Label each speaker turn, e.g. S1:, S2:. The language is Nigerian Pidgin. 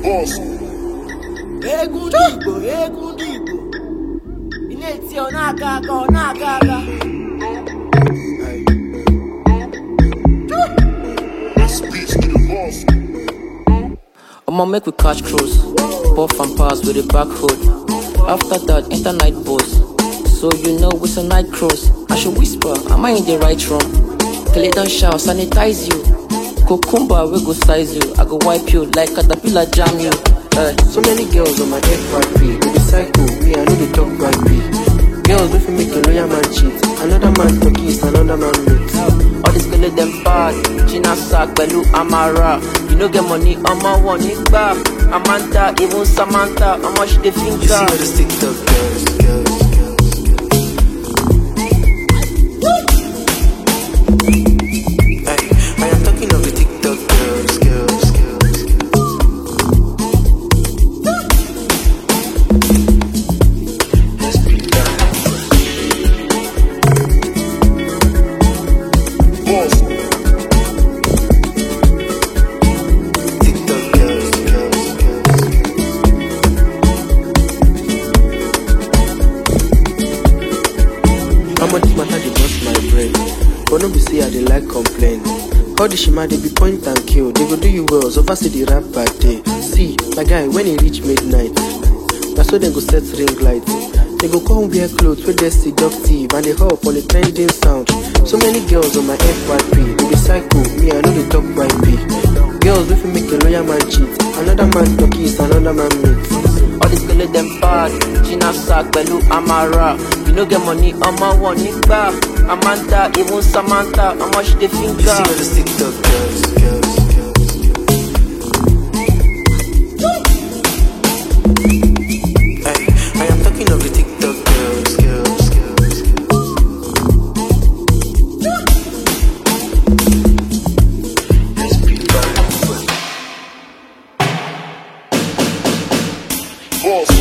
S1: boss.
S2: Egundigo. Ilé tí ọ̀nà àgàgà.
S1: Speech to the boss.
S3: I'ma make we catch cruise, puff and pass with the back hood. After that, enter night boss. So you know it's a night cross. I should whisper, am I in the right room? Till it don't shout, sanitize you. Cucumber, we go size you. I go wipe you like caterpillar jam you.
S4: So many girls on my FYP, they be psycho, me I know they talk YP. Girls if you make a loyal man cheat, another man to kiss, another man meet.
S3: All these girls them bad, Gina Sack, Belu Amara. You know get money, I'ma want it back. Amanda, even Samantha, how much they think
S4: You see all these TikTok girls. I am talking of the TikTok girls. Let's be done.
S1: Boss.
S4: TikTok girls. How much matter they bust my brain? But no be say I dey like complain. All the shima they be point and kill. They go do you well, so fast the rap bad day. See, my guy, when it reach midnight, that's so they go set ring light. They go come wear clothes where they seductive and they hop on the trending sound. So many girls on my FYP, they be psycho, me I know they talk YP. Girls if you make a loyal man cheat, another man to kiss, another man meet.
S3: all these girls them bad, Gina Sack, Belu Amara. You know get money, I'ma want it back. Amanda, even Samantha, how much they think
S4: You see all these TikTok girls. I am talking of the TikTok girls. Let's be bad.
S1: Boss.